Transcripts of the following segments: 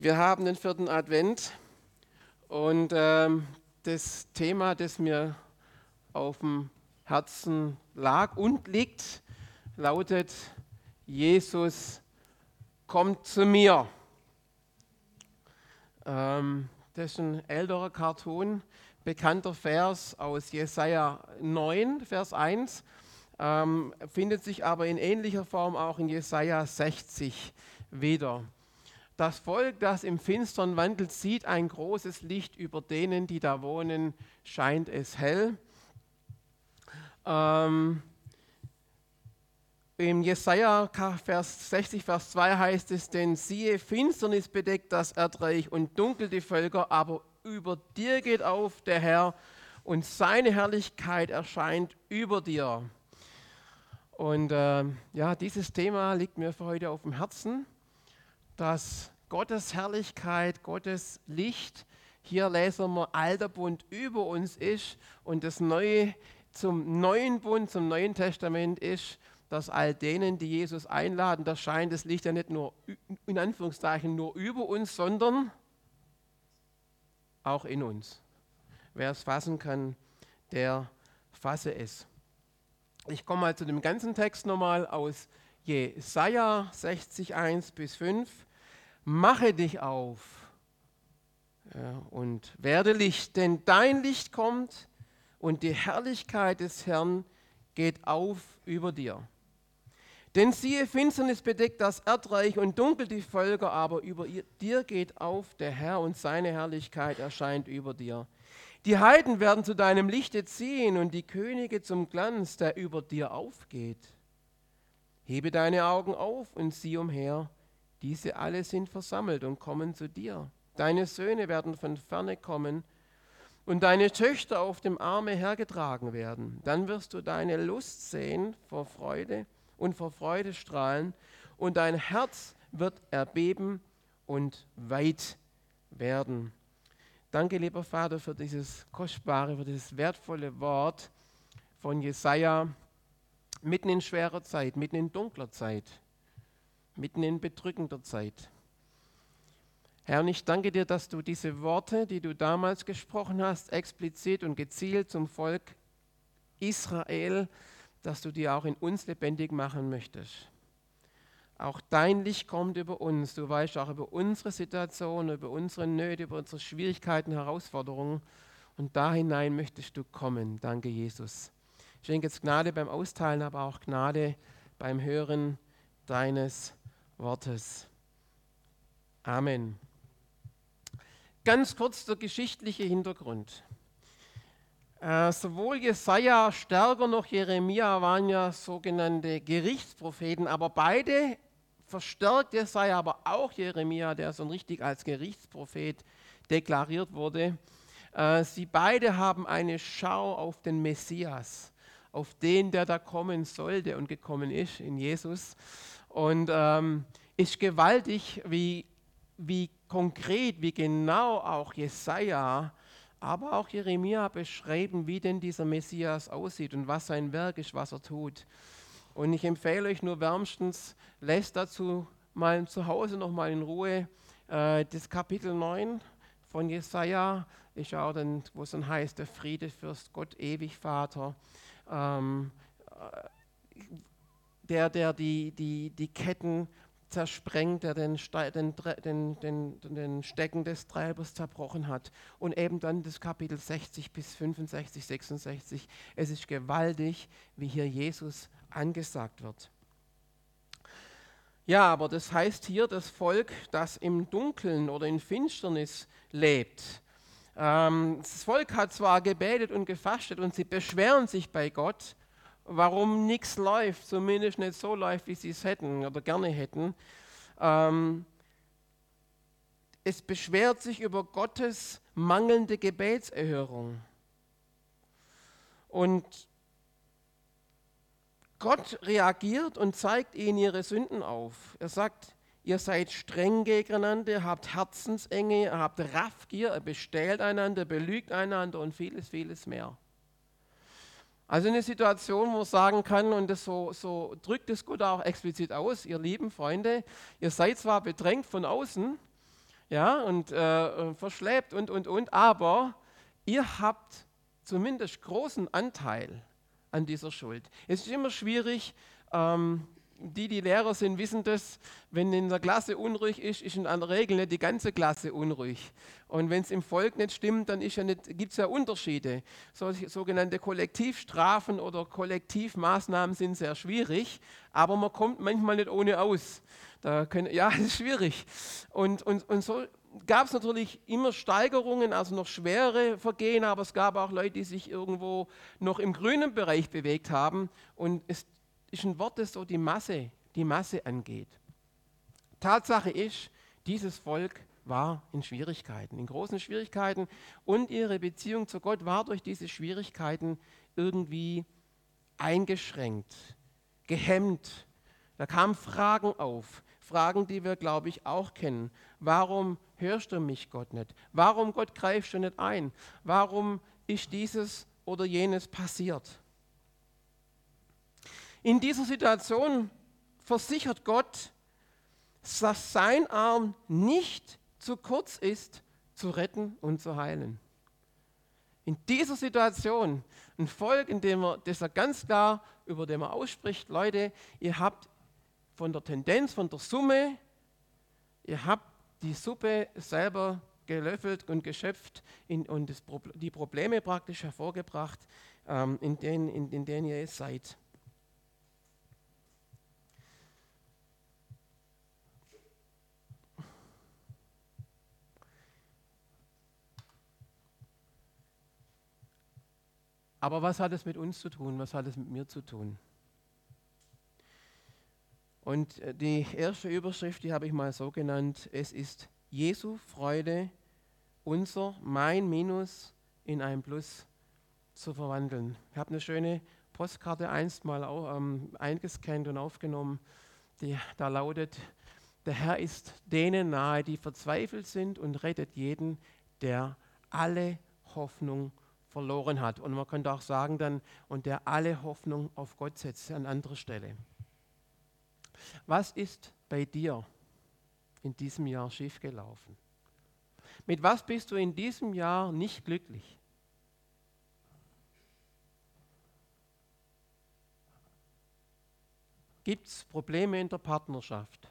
Wir haben den vierten Advent und das Thema, das mir auf dem Herzen lag und liegt, lautet: Jesus kommt zu mir. Das ist ein älterer Cartoon, bekannter Vers aus Jesaja 9, Vers 1, findet sich aber in ähnlicher Form auch in Jesaja 60 wieder. Das Volk, das im Finstern wandelt, sieht ein großes Licht. Über denen, die da wohnen, scheint es hell. Im Jesaja Vers 60, Vers 2 heißt es: Denn siehe, Finsternis bedeckt das Erdreich und dunkel die Völker, aber über dir geht auf der Herr und seine Herrlichkeit erscheint über dir. Und dieses Thema liegt mir für heute auf dem Herzen, dass Gottes Herrlichkeit, Gottes Licht, hier lesen wir, alter Bund über uns ist, und das Neue zum neuen Bund, zum Neuen Testament ist, dass all denen, die Jesus einladen, da scheint das Licht ja nicht nur in Anführungszeichen nur über uns, sondern auch in uns. Wer es fassen kann, der fasse es. Ich komme mal zu dem ganzen Text nochmal aus Jesaja 60, 1 bis 5. Mache dich auf und werde Licht, denn dein Licht kommt und die Herrlichkeit des Herrn geht auf über dir. Denn siehe, Finsternis bedeckt das Erdreich und dunkel die Völker, aber über dir geht auf der Herr und seine Herrlichkeit erscheint über dir. Die Heiden werden zu deinem Lichte ziehen und die Könige zum Glanz, der über dir aufgeht. Hebe deine Augen auf und sieh umher. Diese alle sind versammelt und kommen zu dir. Deine Söhne werden von ferne kommen und deine Töchter auf dem Arme hergetragen werden. Dann wirst du deine Lust sehen vor Freude und vor Freude strahlen, und dein Herz wird erbeben und weit werden. Danke, lieber Vater, für dieses kostbare, für dieses wertvolle Wort von Jesaja, mitten in schwerer Zeit, mitten in dunkler Zeit, mitten in bedrückender Zeit. Herr, und ich danke dir, dass du diese Worte, die du damals gesprochen hast, explizit und gezielt zum Volk Israel, dass du die auch in uns lebendig machen möchtest. Auch dein Licht kommt über uns. Du weißt auch über unsere Situation, über unsere Nöte, über unsere Schwierigkeiten, Herausforderungen. Und da hinein möchtest du kommen. Danke, Jesus. Ich schenke jetzt Gnade beim Austeilen, aber auch Gnade beim Hören deines Wortes. Amen. Ganz kurz der geschichtliche Hintergrund. Sowohl Jesaja, stärker noch Jeremia waren ja sogenannte Gerichtspropheten, aber beide, verstärkt Jesaja, aber auch Jeremia, der so richtig als Gerichtsprophet deklariert wurde, sie beide haben eine Schau auf den Messias, auf den, der da kommen sollte und gekommen ist, in Jesus. Und ist gewaltig, wie konkret, wie genau auch Jesaja, aber auch Jeremia beschreiben, wie denn dieser Messias aussieht und was sein Werk ist, was er tut. Und ich empfehle euch nur wärmstens, lest dazu mal zu Hause noch mal in Ruhe das Kapitel 9 von Jesaja, ist auch dann, wo es dann heißt, der Friedefürst, Gott ewig Vater, der die Ketten zersprengt, der den Stecken des Treibers zerbrochen hat. Und eben dann das Kapitel 60 bis 65, 66. Es ist gewaltig, wie hier Jesus angesagt wird. Ja, aber das heißt hier, das Volk, das im Dunkeln oder in Finsternis lebt. Das Volk hat zwar gebetet und gefastet und sie beschweren sich bei Gott, warum nichts läuft, zumindest nicht so läuft, wie sie es hätten oder gerne hätten. Es beschwert sich über Gottes mangelnde Gebetserhörung. Und Gott reagiert und zeigt ihnen ihre Sünden auf. Er sagt: Ihr seid streng gegeneinander, ihr habt Herzensenge, ihr habt Raffgier, ihr bestählt einander, belügt einander und vieles, vieles mehr. Also eine Situation, wo man sagen kann, und das so drückt es Gott auch explizit aus: Ihr lieben Freunde, ihr seid zwar bedrängt von außen, ja, und verschleppt und. Aber ihr habt zumindest großen Anteil an dieser Schuld. Es ist immer schwierig, die Lehrer sind, wissen das, wenn in der Klasse unruhig ist, ist in der Regel nicht die ganze Klasse unruhig. Und wenn es im Volk nicht stimmt, dann gibt es ja Unterschiede. Sogenannte Kollektivstrafen oder Kollektivmaßnahmen sind sehr schwierig, aber man kommt manchmal nicht ohne aus. Ja, das ist schwierig. Und so gab es natürlich immer Steigerungen, also noch schwere Vergehen, aber es gab auch Leute, die sich irgendwo noch im grünen Bereich bewegt haben. Und es ist ein Wort, das so die Masse angeht. Tatsache ist, dieses Volk war in Schwierigkeiten, in großen Schwierigkeiten, und ihre Beziehung zu Gott war durch diese Schwierigkeiten irgendwie eingeschränkt, gehemmt. Da kamen Fragen auf, Fragen, die wir, glaube ich, auch kennen. Warum hörst du mich, Gott, nicht? Warum, Gott, greifst du nicht ein? Warum ist dieses oder jenes passiert? In dieser Situation versichert Gott, dass sein Arm nicht zu kurz ist, zu retten und zu heilen. In dieser Situation, ein Volk, das er ganz klar, über dem er ausspricht, Leute, ihr habt von der Tendenz, von der Summe, ihr habt die Suppe selber gelöffelt und geschöpft und die Probleme praktisch hervorgebracht, in denen ihr jetzt seid. Aber was hat es mit uns zu tun? Was hat es mit mir zu tun? Und die erste Überschrift, die habe ich mal so genannt, es ist Jesu Freude, mein Minus in ein Plus zu verwandeln. Ich habe eine schöne Postkarte einst mal eingescannt und aufgenommen, da lautet, der Herr ist denen nahe, die verzweifelt sind, und rettet jeden, der alle Hoffnung verloren hat. Und man könnte auch sagen dann, und der alle Hoffnung auf Gott setzt, an anderer Stelle. Was ist bei dir in diesem Jahr schiefgelaufen? Mit was bist du in diesem Jahr nicht glücklich? Gibt es Probleme in der Partnerschaft?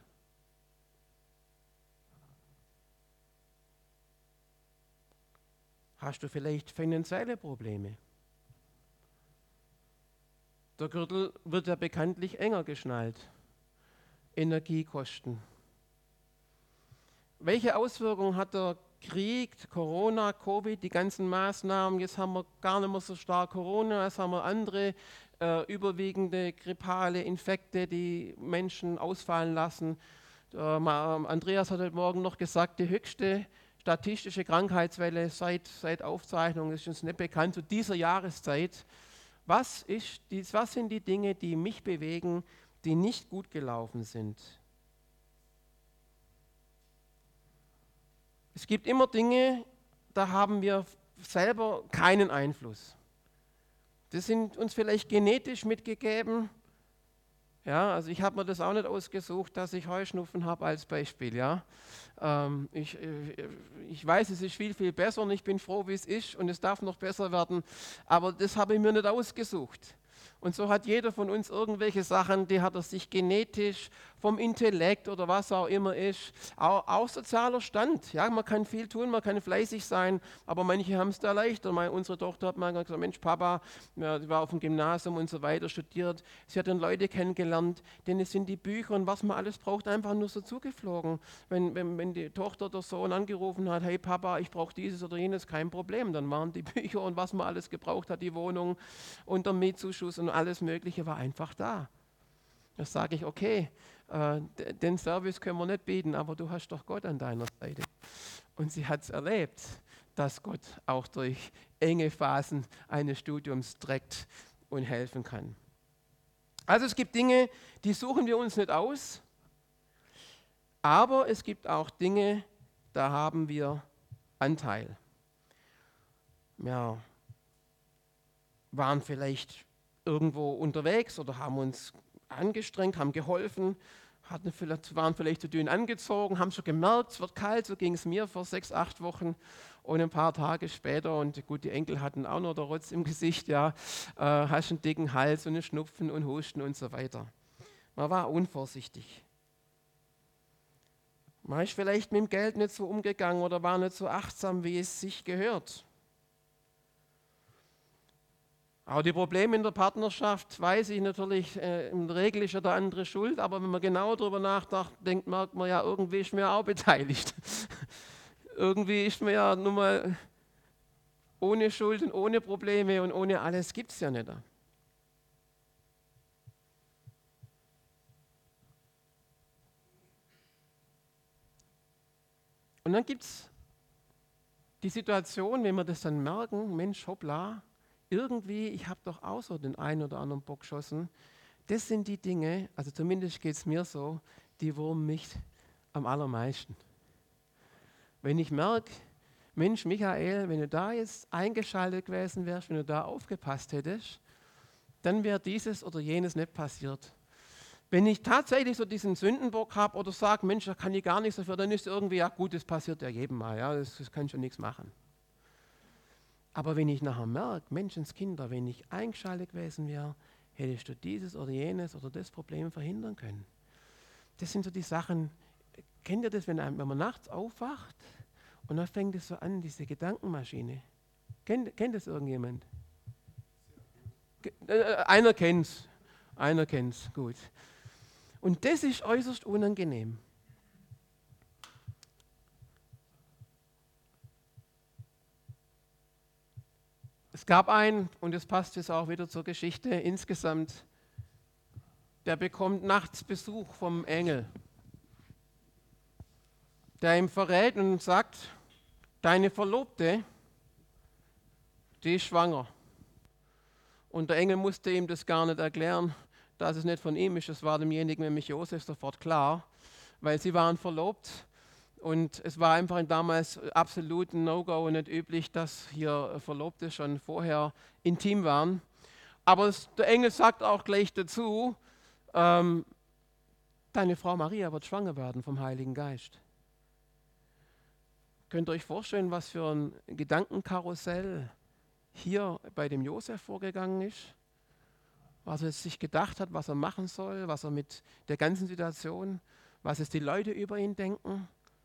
Hast du vielleicht finanzielle Probleme? Der Gürtel wird ja bekanntlich enger geschnallt. Energiekosten. Welche Auswirkungen hat der Krieg, Corona, Covid, die ganzen Maßnahmen? Jetzt haben wir gar nicht mehr so stark Corona, jetzt haben wir andere überwiegende grippale Infekte, die Menschen ausfallen lassen. Andreas hat heute Morgen noch gesagt, die höchste statistische Krankheitswelle seit Aufzeichnung ist uns nicht bekannt zu dieser Jahreszeit. Was sind die Dinge, die mich bewegen, die nicht gut gelaufen sind? Es gibt immer Dinge, da haben wir selber keinen Einfluss. Das sind uns vielleicht genetisch mitgegeben. Ja, also ich habe mir das auch nicht ausgesucht, dass ich Heuschnupfen habe als Beispiel. Ja. Ich weiß, es ist viel, viel besser und ich bin froh, wie es ist und es darf noch besser werden, aber das habe ich mir nicht ausgesucht. Und so hat jeder von uns irgendwelche Sachen, die hat er sich genetisch, vom Intellekt oder was auch immer ist, auch sozialer Stand. Ja, man kann viel tun, man kann fleißig sein, aber manche haben es da leichter. Unsere Tochter hat mal gesagt, Mensch Papa, ja, die war auf dem Gymnasium und so weiter, studiert. Sie hat dann Leute kennengelernt, denen sind die Bücher und was man alles braucht, einfach nur so zugeflogen. Wenn die Tochter oder Sohn angerufen hat, hey Papa, ich brauche dieses oder jenes, kein Problem. Dann waren die Bücher und was man alles gebraucht hat, die Wohnung und der Mietzuschuss und alles Mögliche war einfach da. Da sage ich, okay, den Service können wir nicht bieten, aber du hast doch Gott an deiner Seite. Und sie hat es erlebt, dass Gott auch durch enge Phasen eines Studiums trägt und helfen kann. Also es gibt Dinge, die suchen wir uns nicht aus, aber es gibt auch Dinge, da haben wir Anteil. Ja, waren vielleicht irgendwo unterwegs oder haben uns angestrengt, haben geholfen, waren vielleicht zu dünn angezogen, haben schon gemerkt, es wird kalt, so ging es mir vor 6, 8 Wochen. Und ein paar Tage später, und gut, die Enkel hatten auch noch den Rotz im Gesicht, ja, hast einen dicken Hals und einen Schnupfen und Husten und so weiter. Man war unvorsichtig. Man ist vielleicht mit dem Geld nicht so umgegangen oder war nicht so achtsam, wie es sich gehört. Auch die Probleme in der Partnerschaft weiß ich natürlich, in der Regel ist ja der andere schuld, aber wenn man genau darüber nachdenkt, merkt man ja, irgendwie ist man ja auch beteiligt. Irgendwie ist man ja nun mal ohne Schuld und ohne Probleme und ohne alles gibt es ja nicht. Und dann gibt es die Situation, wenn wir das dann merken, Mensch, hoppla, irgendwie, ich habe doch auch so den einen oder anderen Bock geschossen. Das sind die Dinge, also zumindest geht es mir so, die wurmen mich am allermeisten. Wenn ich merke, Mensch, Michael, wenn du da jetzt eingeschaltet gewesen wärst, wenn du da aufgepasst hättest, dann wäre dieses oder jenes nicht passiert. Wenn ich tatsächlich so diesen Sündenbock habe oder sage, Mensch, da kann ich gar nichts dafür, dann ist irgendwie, ja gut, das passiert ja jedem Mal, ja, das kann schon nichts machen. Aber wenn ich nachher merke, Menschenskinder, wenn ich eingeschaltet gewesen wäre, hättest du dieses oder jenes oder das Problem verhindern können. Das sind so die Sachen, kennt ihr das, wenn man nachts aufwacht und dann fängt es so an, diese Gedankenmaschine. Kennt das irgendjemand? Einer kennt's, gut. Und das ist äußerst unangenehm. Es gab einen, und das passt jetzt auch wieder zur Geschichte insgesamt, der bekommt nachts Besuch vom Engel, der ihm verrät und sagt, deine Verlobte, die ist schwanger. Und der Engel musste ihm das gar nicht erklären, dass es nicht von ihm ist. Es war demjenigen, nämlich Josef, sofort klar, weil sie waren verlobt. Und es war einfach damals absolut ein No-Go und nicht üblich, dass hier Verlobte schon vorher intim waren. Aber der Engel sagt auch gleich dazu, deine Frau Maria wird schwanger werden vom Heiligen Geist. Könnt ihr euch vorstellen, was für ein Gedankenkarussell hier bei dem Josef vorgegangen ist? Was er sich gedacht hat, was er machen soll, was er mit der ganzen Situation, was es die Leute über ihn denken.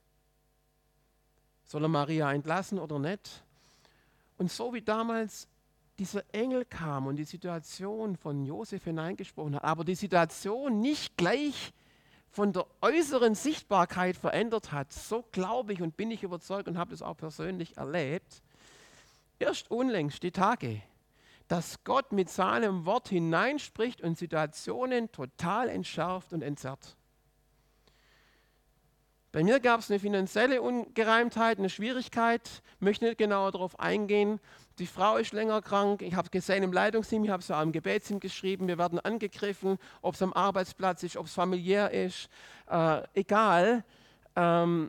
Soll er Maria entlassen oder nicht? Und so wie damals dieser Engel kam und die Situation von Josef hineingesprochen hat, aber die Situation nicht gleich von der äußeren Sichtbarkeit verändert hat, so glaube ich und bin ich überzeugt und habe das auch persönlich erlebt, erst unlängst die Tage, dass Gott mit seinem Wort hineinspricht und Situationen total entschärft und entzerrt. Bei mir gab es eine finanzielle Ungereimtheit, eine Schwierigkeit, möchte nicht genauer darauf eingehen. Die Frau ist länger krank, ich habe es gesehen im Leitungsteam, ich habe es auch im Gebetsteam geschrieben, wir werden angegriffen, ob es am Arbeitsplatz ist, ob es familiär ist, egal. Und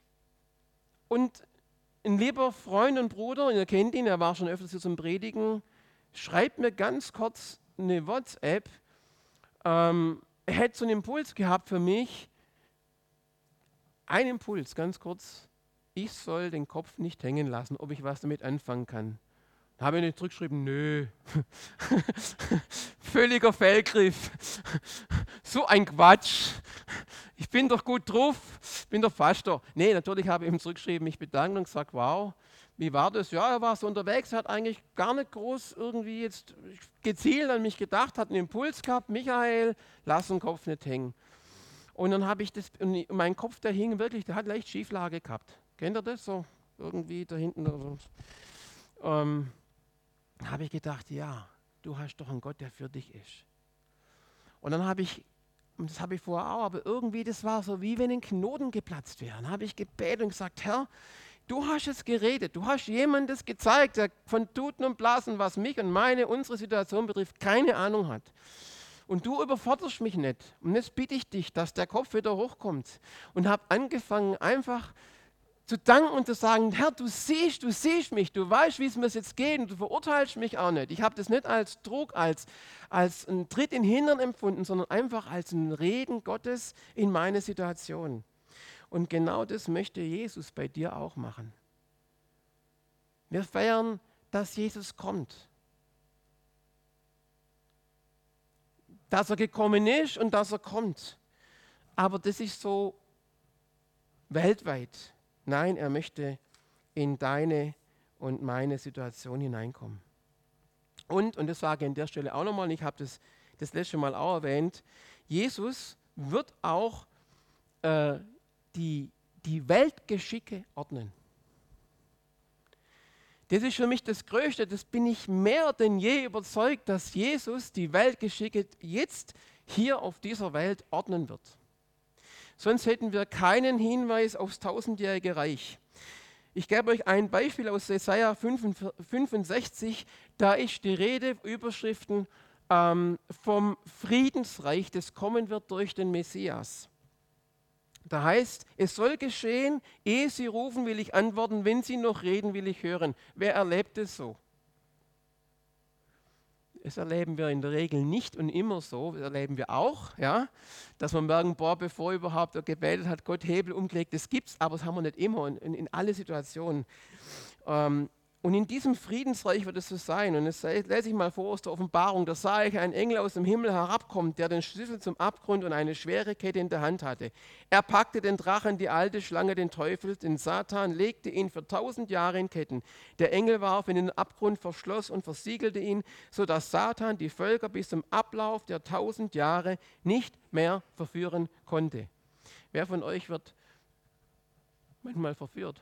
ein lieber Freund und Bruder, ihr kennt ihn, er war schon öfters hier zum Predigen, schreibt mir ganz kurz eine WhatsApp, er hätte so einen Impuls gehabt für mich, ein Impuls, ganz kurz, ich soll den Kopf nicht hängen lassen, ob ich was damit anfangen kann. Da habe ich nicht zurückgeschrieben, nö. Völliger Fehlgriff. So ein Quatsch. Ich bin doch gut drauf, bin doch Pastor. Nee, natürlich habe ich ihm zurückgeschrieben, mich bedankt und gesagt, wow, wie war das? Ja, er war so unterwegs, hat eigentlich gar nicht groß irgendwie jetzt gezielt an mich gedacht, hat einen Impuls gehabt, Michael, lass den Kopf nicht hängen. Und dann habe ich das, und mein Kopf, der hing wirklich, der hat leicht Schieflage gehabt. Kennt ihr das so? Irgendwie da hinten. Habe ich gedacht, ja, du hast doch einen Gott, der für dich ist. Und dann habe ich, und das habe ich vorher auch, aber irgendwie, das war so, wie wenn ein Knoten geplatzt wäre. Dann habe ich gebetet und gesagt, Herr, du hast jetzt geredet, du hast jemandes gezeigt, der von Tuten und Blasen, was mich und unsere Situation betrifft, keine Ahnung hat. Und du überforderst mich nicht. Und jetzt bitte ich dich, dass der Kopf wieder hochkommt. Und habe angefangen, einfach zu danken und zu sagen, Herr, du siehst mich, du weißt, wie es mir jetzt geht und du verurteilst mich auch nicht. Ich habe das nicht als Druck, als einen Tritt in den Hintern empfunden, sondern einfach als ein Reden Gottes in meine Situation. Und genau das möchte Jesus bei dir auch machen. Wir feiern, dass Jesus kommt. Dass er gekommen ist und dass er kommt. Aber das ist so weltweit. Nein, er möchte in deine und meine Situation hineinkommen. Und das sage ich an der Stelle auch nochmal, ich habe das letzte Mal auch erwähnt, Jesus wird auch die Weltgeschicke ordnen. Das ist für mich das Größte, das bin ich mehr denn je überzeugt, dass Jesus die Weltgeschicke jetzt hier auf dieser Welt ordnen wird. Sonst hätten wir keinen Hinweis aufs tausendjährige Reich. Ich gebe euch ein Beispiel aus Jesaja 65. Da ist die Rede, Überschriften vom Friedensreich, das kommen wird durch den Messias. Da heißt, es soll geschehen, ehe sie rufen, will ich antworten, wenn sie noch reden, will ich hören. Wer erlebt es so? Das erleben wir in der Regel nicht und immer so, das erleben wir auch, ja, dass man merken, boah, bevor überhaupt er gebetet hat, Gott Hebel umgelegt, das gibt es, aber das haben wir nicht immer und in alle Situationen. Und in diesem Friedensreich wird es so sein. Und das lese ich mal vor aus der Offenbarung. Da sah ich einen Engel aus dem Himmel herabkommen, der den Schlüssel zum Abgrund und eine schwere Kette in der Hand hatte. Er packte den Drachen, die alte Schlange, den Teufel, den Satan, legte ihn für 1000 Jahre in Ketten. Der Engel warf ihn in den Abgrund, verschloss und versiegelte ihn, sodass Satan die Völker bis zum Ablauf der 1000 Jahre nicht mehr verführen konnte. Wer von euch wird manchmal verführt?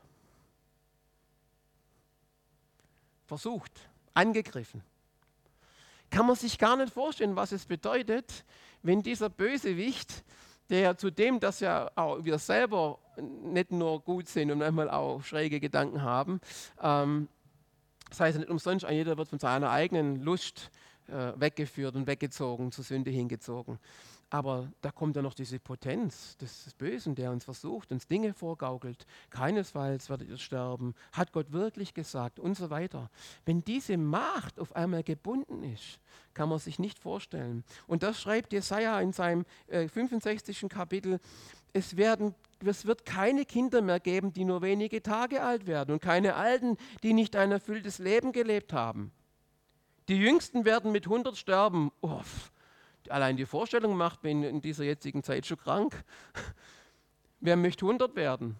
Versucht, angegriffen. Kann man sich gar nicht vorstellen, was es bedeutet, wenn dieser Bösewicht, der zudem, dass ja auch wir selber nicht nur gut sind und manchmal auch schräge Gedanken haben, das heißt nicht umsonst, jeder wird von seiner eigenen Lust weggeführt und weggezogen, zur Sünde hingezogen. Aber da kommt ja noch diese Potenz des Bösen, der uns versucht, uns Dinge vorgaukelt. Keinesfalls werdet ihr sterben, hat Gott wirklich gesagt und so weiter. Wenn diese Macht auf einmal gebunden ist, kann man sich nicht vorstellen. Und das schreibt Jesaja in seinem 65. Kapitel. Es wird keine Kinder mehr geben, die nur wenige Tage alt werden und keine Alten, die nicht ein erfülltes Leben gelebt haben. Die Jüngsten werden mit 100 sterben. Allein die Vorstellung macht mich in dieser jetzigen Zeit schon krank. Wer möchte 100 werden?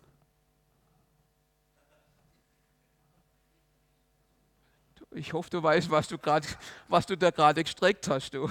Ich hoffe, du weißt, was du da gerade gestreckt hast. Du.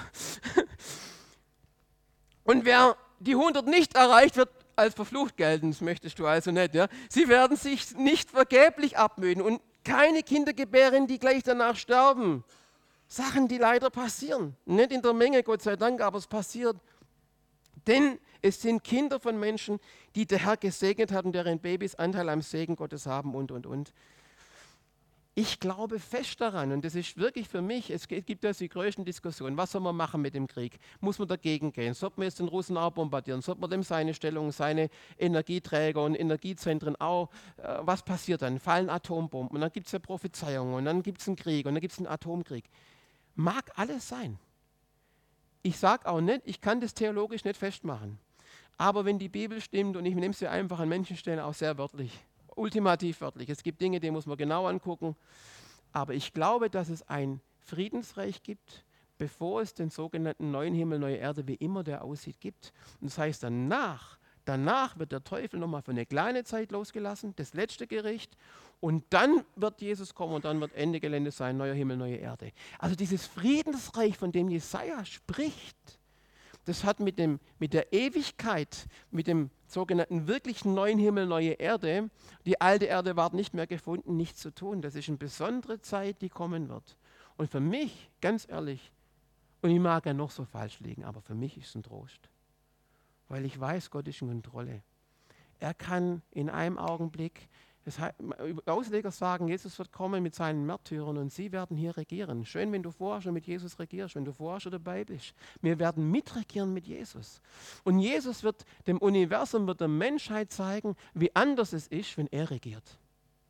Und wer die 100 nicht erreicht, wird als verflucht gelten. Das möchtest du also nicht. Ja? Sie werden sich nicht vergeblich abmühen und keine Kinder gebären, die gleich danach sterben. Sachen, die leider passieren. Nicht in der Menge, Gott sei Dank, aber es passiert. Denn es sind Kinder von Menschen, die der Herr gesegnet hat und deren Babys Anteil am Segen Gottes haben und. Ich glaube fest daran, und das ist wirklich für mich, es gibt ja die größten Diskussionen, was soll man machen mit dem Krieg? Muss man dagegen gehen? Sollte man jetzt den Russen auch bombardieren? Sollte man dem seine Stellung, seine Energieträger und Energiezentren auch, was passiert dann? Fallen Atombomben und dann gibt es ja Prophezeiungen und dann gibt es einen Krieg und dann gibt es einen Atomkrieg. Mag alles sein. Ich sage auch nicht, ich kann das theologisch nicht festmachen. Aber wenn die Bibel stimmt, und ich nehme sie einfach an manchen Stellen auch sehr wörtlich, ultimativ wörtlich. Es gibt Dinge, die muss man genau angucken. Aber ich glaube, dass es ein Friedensreich gibt, bevor es den sogenannten neuen Himmel, neue Erde, wie immer der aussieht, gibt. Und das heißt, danach wird der Teufel nochmal für eine kleine Zeit losgelassen, das letzte Gericht. Und dann wird Jesus kommen und dann wird Ende Gelände sein, neuer Himmel, neue Erde. Also dieses Friedensreich, von dem Jesaja spricht, das hat mit der Ewigkeit, mit dem sogenannten wirklichen neuen Himmel, neue Erde, die alte Erde ward nicht mehr gefunden, nichts zu tun. Das ist eine besondere Zeit, die kommen wird. Und für mich, ganz ehrlich, und ich mag ja noch so falsch liegen, aber für mich ist es ein Trost. Weil ich weiß, Gott ist in Kontrolle. Er kann in einem Augenblick Ausleger sagen, Jesus wird kommen mit seinen Märtyrern und sie werden hier regieren. Schön, wenn du vorher schon mit Jesus regierst, wenn du vorher schon dabei bist. Wir werden mitregieren mit Jesus. Und Jesus wird dem Universum, wird der Menschheit zeigen, wie anders es ist, wenn er regiert.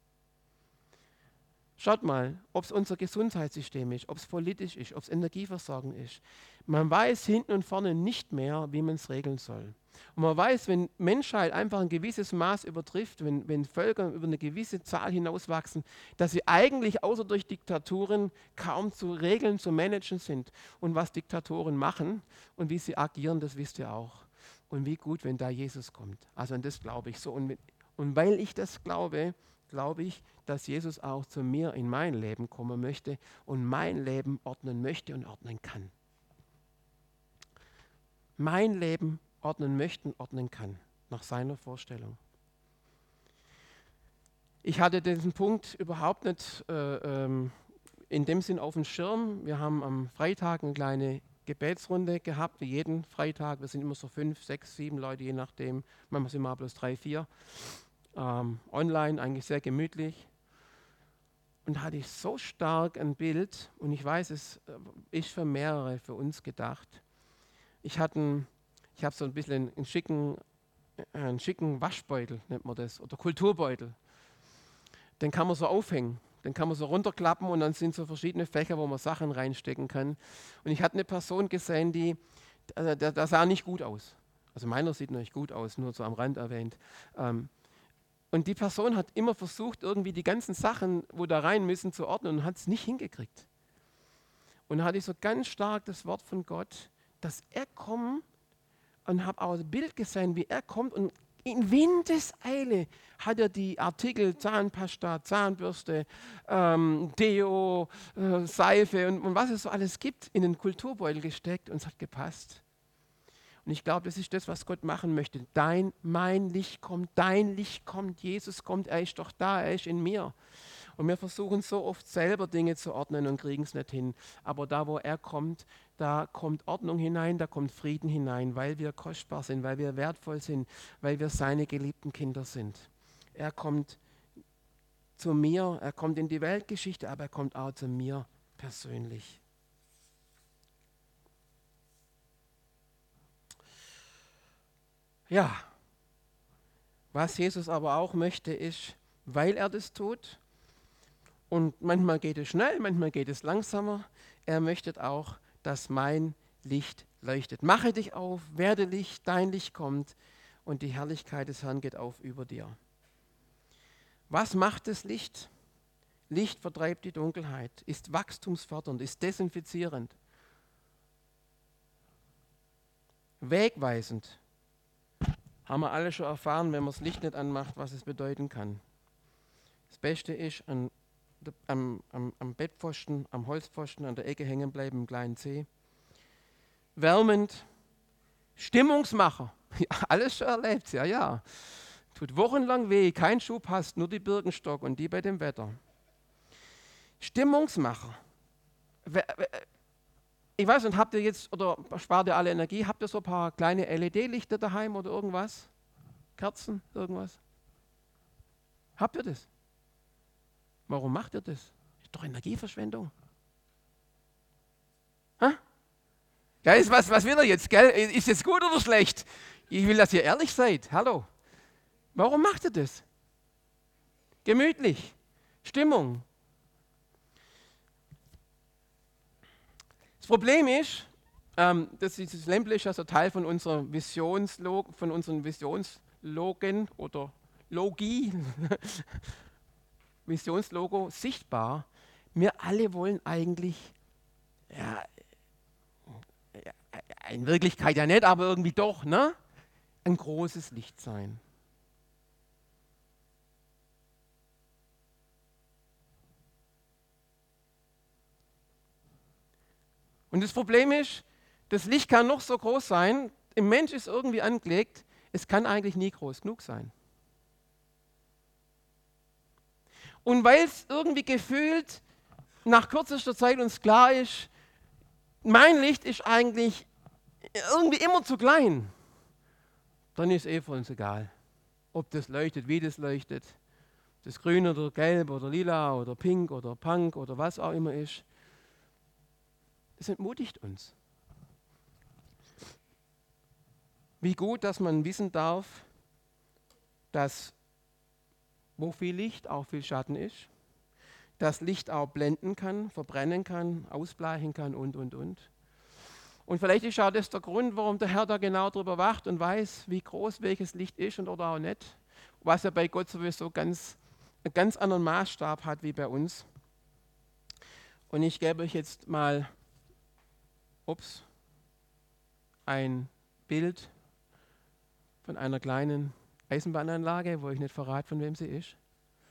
Schaut mal, ob es unser Gesundheitssystem ist, ob es politisch ist, ob es Energieversorgung ist. Man weiß hinten und vorne nicht mehr, wie man es regeln soll. Und man weiß, wenn Menschheit einfach ein gewisses Maß übertrifft, wenn Völker über eine gewisse Zahl hinauswachsen, dass sie eigentlich außer durch Diktaturen kaum zu regeln, zu managen sind. Und was Diktatoren machen und wie sie agieren, das wisst ihr auch. Und wie gut, wenn da Jesus kommt. Also und das glaube ich so. Und weil ich das glaube ich, dass Jesus auch zu mir in mein Leben kommen möchte und mein Leben ordnen möchte und ordnen kann. Mein Leben ordnen möchte und ordnen kann, nach seiner Vorstellung. Ich hatte diesen Punkt überhaupt nicht in dem Sinn auf dem Schirm. Wir haben am Freitag eine kleine Gebetsrunde gehabt, wie jeden Freitag. Wir sind immer so 5, 6, 7 Leute, je nachdem. Manchmal sind wir bloß 3, 4. Online, eigentlich sehr gemütlich. Und da hatte ich so stark ein Bild, und ich weiß, es ist für mehrere, für uns gedacht. Ich habe so ein bisschen einen schicken Waschbeutel, nennt man das, oder Kulturbeutel. Den kann man so aufhängen, den kann man so runterklappen und dann sind so verschiedene Fächer, wo man Sachen reinstecken kann. Und ich hatte eine Person gesehen, der sah nicht gut aus. Also meiner sieht nicht gut aus, nur so am Rand erwähnt. Und die Person hat immer versucht, irgendwie die ganzen Sachen, wo da rein müssen, zu ordnen und hat es nicht hingekriegt. Und da hatte ich so ganz stark das Wort von Gott, dass er kommt, und habe auch das Bild gesehen, wie er kommt und in Windeseile hat er die Artikel Zahnpasta, Zahnbürste, Deo, Seife und was es so alles gibt, in den Kulturbeutel gesteckt und es hat gepasst. Und ich glaube, das ist das, was Gott machen möchte. Mein Licht kommt, dein Licht kommt, Jesus kommt, er ist doch da, er ist in mir. Und wir versuchen so oft selber Dinge zu ordnen und kriegen es nicht hin. Aber da, wo er kommt, da kommt Ordnung hinein, da kommt Frieden hinein, weil wir kostbar sind, weil wir wertvoll sind, weil wir seine geliebten Kinder sind. Er kommt zu mir, er kommt in die Weltgeschichte, aber er kommt auch zu mir persönlich. Ja, was Jesus aber auch möchte, ist, weil er das tut, und manchmal geht es schnell, manchmal geht es langsamer, er möchte auch, dass mein Licht leuchtet. Mache dich auf, werde Licht, dein Licht kommt und die Herrlichkeit des Herrn geht auf über dir. Was macht das Licht? Licht vertreibt die Dunkelheit, ist wachstumsfördernd, ist desinfizierend, wegweisend. Haben wir alle schon erfahren, wenn man das Licht nicht anmacht, was es bedeuten kann. Das Beste ist, am Bettpfosten, am Holzpfosten, an der Ecke hängen bleiben, im kleinen Zeh. Wärmend, Stimmungsmacher. Ja, alles schon erlebt, ja. Tut wochenlang weh, kein Schuh passt, nur die Birkenstock und die bei dem Wetter. Stimmungsmacher. Ich weiß nicht, habt ihr jetzt, oder spart ihr alle Energie, habt ihr so ein paar kleine LED-Lichter daheim oder irgendwas? Kerzen, irgendwas? Habt ihr das? Warum macht ihr das? Ist doch Energieverschwendung. Ha? Ja, was will er jetzt, gell? Ist das gut oder schlecht? Ich will, dass ihr ehrlich seid. Hallo. Warum macht ihr das? Gemütlich. Stimmung. Das Problem ist, das Lämpel ist also Teil von unserer Visionslogen oder Logie, Visionslogo sichtbar. Wir alle wollen eigentlich, in Wirklichkeit ja nicht, aber irgendwie doch, ne? Ein großes Licht sein. Und das Problem ist, das Licht kann noch so groß sein, im Mensch ist irgendwie angelegt, es kann eigentlich nie groß genug sein. Und weil es irgendwie gefühlt nach kürzester Zeit uns klar ist, mein Licht ist eigentlich irgendwie immer zu klein, dann ist voll uns egal, ob das leuchtet, wie das leuchtet. das grün oder gelb oder lila oder pink oder punk oder was auch immer ist. Das entmutigt uns. Wie gut, dass man wissen darf, dass wo viel Licht auch viel Schatten ist, dass Licht auch blenden kann, verbrennen kann, ausbleichen kann und. Und vielleicht ist auch das der Grund, warum der Herr da genau drüber wacht und weiß, wie groß welches Licht ist und oder auch nicht. Was ja bei Gott sowieso einen ganz anderen Maßstab hat wie bei uns. Und ich gebe euch jetzt mal ein Bild von einer kleinen Eisenbahnanlage, wo ich nicht verrate, von wem sie ist.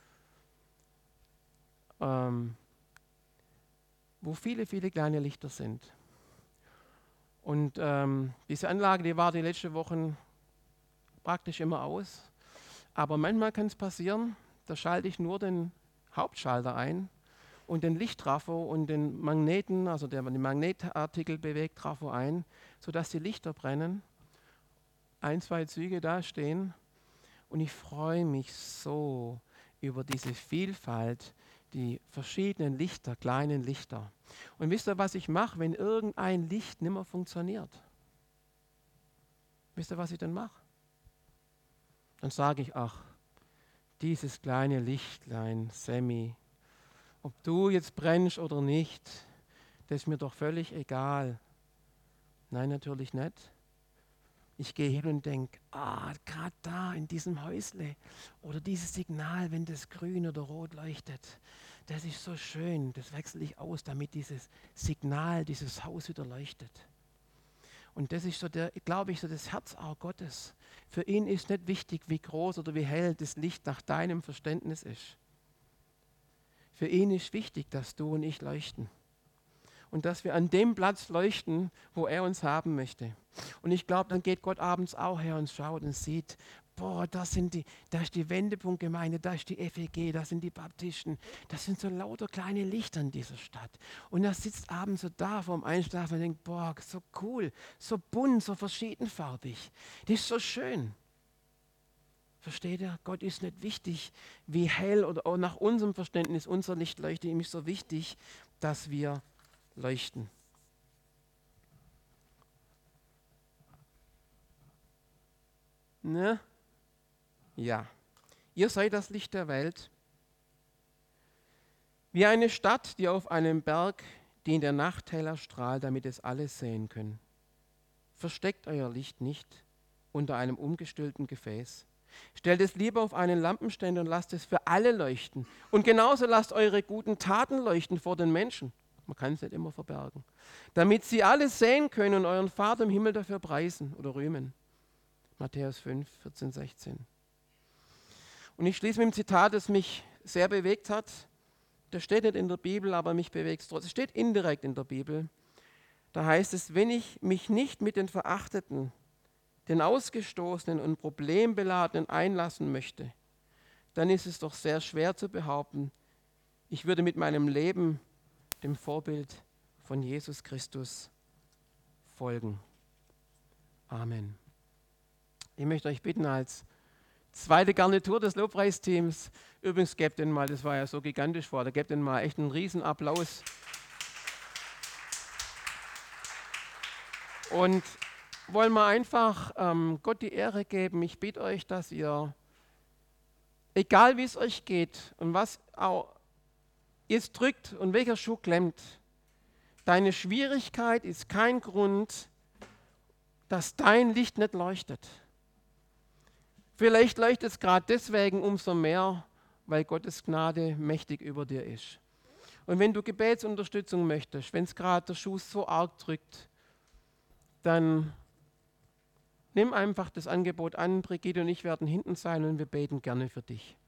Wo viele, viele kleine Lichter sind. Und diese Anlage, die war die letzten Wochen praktisch immer aus. Aber manchmal kann es passieren, da schalte ich nur den Hauptschalter ein und den Lichttrafo und den Magneten, also den Magnetartikel bewegt Trafo ein, sodass die Lichter brennen. 1, 2 Züge da stehen. Und ich freue mich so über diese Vielfalt, die verschiedenen Lichter, kleinen Lichter. Und wisst ihr, was ich mache, wenn irgendein Licht nicht mehr funktioniert? Wisst ihr, was ich dann mache? Dann sage ich, ach, dieses kleine Lichtlein, Sammy, ob du jetzt brennst oder nicht, das ist mir doch völlig egal. Nein, natürlich nicht. Ich gehe hin und denke, gerade da in diesem Häusle oder dieses Signal, wenn das grün oder rot leuchtet, das ist so schön, das wechsle ich aus, damit dieses Signal, dieses Haus wieder leuchtet. Und das ist so glaube ich, so das Herz auch Gottes. Für ihn ist nicht wichtig, wie groß oder wie hell das Licht nach deinem Verständnis ist. Für ihn ist wichtig, dass du und ich leuchten. Und dass wir an dem Platz leuchten, wo er uns haben möchte. Und ich glaube, dann geht Gott abends auch her und schaut und sieht, da ist die Wendepunktgemeinde, da ist die FEG, da sind die Baptisten, das sind so lauter kleine Lichter in dieser Stadt. Und er sitzt abends so da vorm Einschlafen und denkt, so cool, so bunt, so verschiedenfarbig, das ist so schön. Versteht ihr? Gott ist nicht wichtig, wie hell oder auch nach unserem Verständnis unser Licht leuchtet. Ihm ist so wichtig, dass wir leuchten. Ne? Ja. Ihr seid das Licht der Welt. Wie eine Stadt, die auf einem Berg, die in der Nacht heller strahlt, damit es alle sehen können. Versteckt euer Licht nicht unter einem umgestülpten Gefäß. Stellt es lieber auf einen Lampenständer und lasst es für alle leuchten. Und genauso lasst eure guten Taten leuchten vor den Menschen. Man kann es nicht immer verbergen. Damit sie alles sehen können und euren Vater im Himmel dafür preisen oder rühmen. Matthäus 5, 14, 16. Und ich schließe mit einem Zitat, das mich sehr bewegt hat. Das steht nicht in der Bibel, aber mich bewegt es trotzdem. Es steht indirekt in der Bibel. Da heißt es, wenn ich mich nicht mit den Verachteten, den Ausgestoßenen und Problembeladenen einlassen möchte, dann ist es doch sehr schwer zu behaupten, ich würde mit meinem Leben dem Vorbild von Jesus Christus folgen. Amen. Ich möchte euch bitten, als zweite Garnitur des Lobpreisteams, übrigens gebt den mal, das war ja so gigantisch vorher, gebt den mal echt einen riesen Applaus. Und wollen wir einfach Gott die Ehre geben. Ich bitte euch, dass ihr, egal wie es euch geht und was auch jetzt drückt und welcher Schuh klemmt, deine Schwierigkeit ist kein Grund, dass dein Licht nicht leuchtet. Vielleicht leuchtet es gerade deswegen umso mehr, weil Gottes Gnade mächtig über dir ist. Und wenn du Gebetsunterstützung möchtest, wenn es gerade der Schuh so arg drückt, dann nimm einfach das Angebot an. Brigitte und ich werden hinten sein und wir beten gerne für dich.